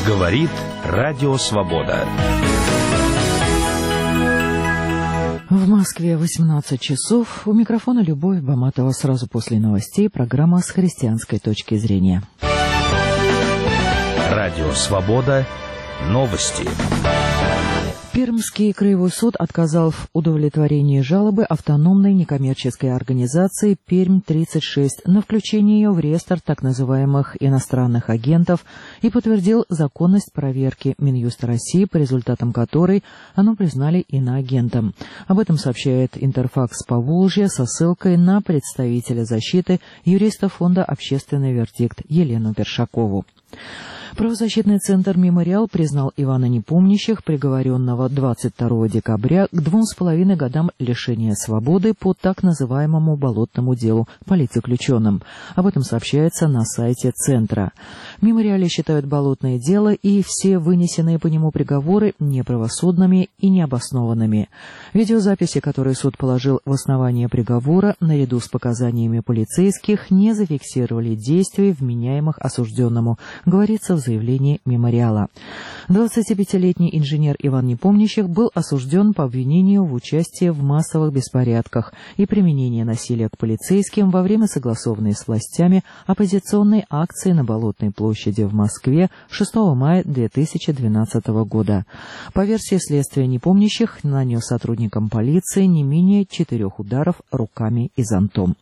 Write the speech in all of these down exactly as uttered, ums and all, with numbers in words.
Говорит Радио Свобода. В Москве восемнадцать часов. У микрофона Любовь Баматова. Сразу после новостей программа с христианской точки зрения. Радио Свобода. Новости. Пермский краевой суд отказал в удовлетворении жалобы автономной некоммерческой организации Пермь тридцать шесть на включение ее в реестр так называемых иностранных агентов и подтвердил законность проверки Минюста России, по результатам которой оно признали иноагентом. Об этом сообщает Интерфакс Поволжья со ссылкой на представителя защиты юриста фонда «Общественный вердикт» Елену Першакову. Правозащитный центр «Мемориал» признал Ивана Непомнящих, приговоренного двадцать второго декабря к двум с половиной годам лишения свободы по так называемому болотному делу политзаключенным. Об этом сообщается на сайте центра. В «Мемориале» считают болотное дело и все вынесенные по нему приговоры неправосудными и необоснованными. Видеозаписи, которые суд положил в основание приговора, наряду с показаниями полицейских, не зафиксировали действий, вменяемых осужденному, говорится в заявлении «Мемориала». двадцатипятилетний инженер Иван Непомнящих был осужден по обвинению в участии в массовых беспорядках и применении насилия к полицейским во время согласованной с властями оппозиционной акции на Болотной площади в Москве шестого мая две тысячи двенадцатого года. По версии следствия, Непомнящих нанес сотрудникам полиции не менее четырех ударов руками и зонтом.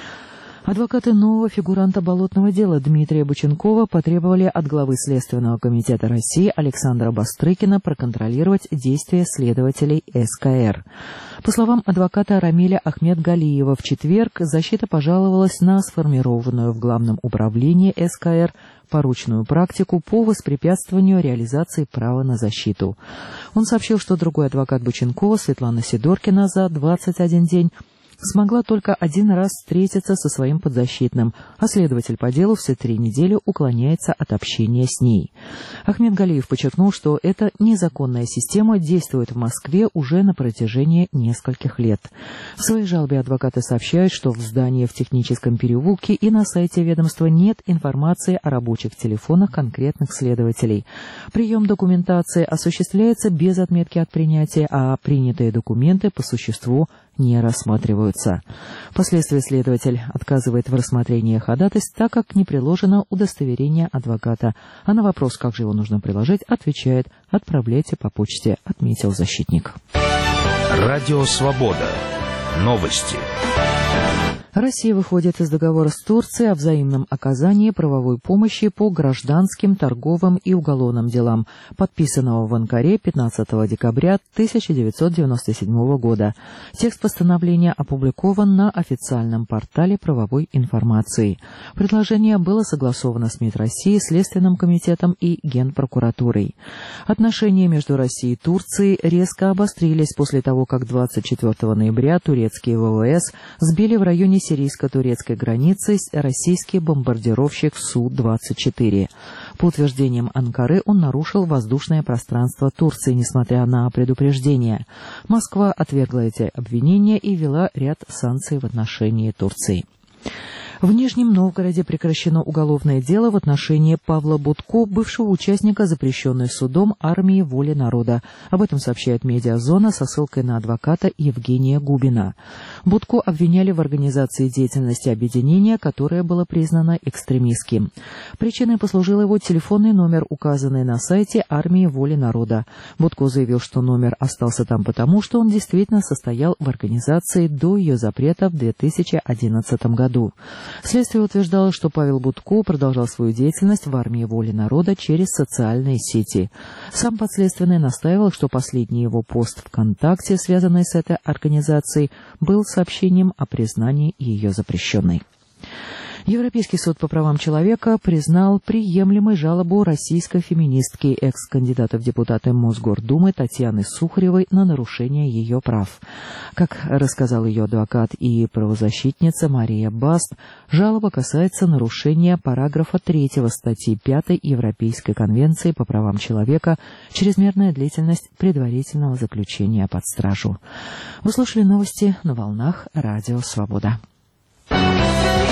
Адвокаты нового фигуранта болотного дела Дмитрия Боченкова потребовали от главы Следственного комитета России Александра Бастрыкина проконтролировать действия следователей эс ка эр. По словам адвоката Рамиля Ахмедгалиева, в четверг защита пожаловалась на сформированную в Главном управлении эс ка эр порочную практику по воспрепятствованию реализации права на защиту. Он сообщил, что другой адвокат Боченкова, Светлана Сидоркина, за двадцать один день смогла только один раз встретиться со своим подзащитным, а следователь по делу все три недели уклоняется от общения с ней. Ахмедгалиев подчеркнул, что эта незаконная система действует в Москве уже на протяжении нескольких лет. В своей жалобе адвокаты сообщают, что в здании в Техническом переулке и на сайте ведомства нет информации о рабочих телефонах конкретных следователей. Прием документации осуществляется без отметки от принятия, а принятые документы по существу не рассматриваются. Впоследствии следователь отказывает в рассмотрении ходатайств, так как не приложено удостоверение адвоката. А на вопрос, как же его нужно приложить, отвечает: «Отправляйте по почте», отметил защитник. Радио Свобода. Новости. Россия выходит из договора с Турцией о взаимном оказании правовой помощи по гражданским, торговым и уголовным делам, подписанного в Анкаре пятнадцатого декабря тысяча девятьсот девяносто седьмого года. Текст постановления опубликован на официальном портале правовой информации. Предложение было согласовано с МИД России, Следственным комитетом и Генпрокуратурой. Отношения между Россией и Турцией резко обострились после того, как двадцать четвёртого ноября турецкие вэ вэ эс сбили в районе сирийско-турецкой границы российский бомбардировщик Су двадцать четыре. По утверждениям Анкары, он нарушил воздушное пространство Турции, несмотря на предупреждения. Москва отвергла эти обвинения и ввела ряд санкций в отношении Турции. В Нижнем Новгороде прекращено уголовное дело в отношении Павла Будко, бывшего участника запрещенной судом армии «Воли народа». Об этом сообщает «Медиазона» со ссылкой на адвоката Евгения Губина. Будко обвиняли в организации деятельности объединения, которое было признано экстремистским. Причиной послужил его телефонный номер, указанный на сайте армии «Воли народа». Будко заявил, что номер остался там потому, что он действительно состоял в организации до ее запрета в две тысячи одиннадцатом году. Следствие утверждало, что Павел Будко продолжал свою деятельность в армии «Воли народа» через социальные сети. Сам подследственный настаивал, что последний его пост ВКонтакте, связанный с этой организацией, был сообщением о признании ее запрещенной. Европейский суд по правам человека признал приемлемой жалобу российской феминистки, экс-кандидата в депутаты Мосгордумы Татьяны Сухаревой на нарушение ее прав. Как рассказал ее адвокат и правозащитница Мария Баст, жалоба касается нарушения параграфа третьего статьи пятой Европейской конвенции по правам человека «Чрезмерная длительность предварительного заключения под стражу». Вы слушали новости на волнах Радио Свобода.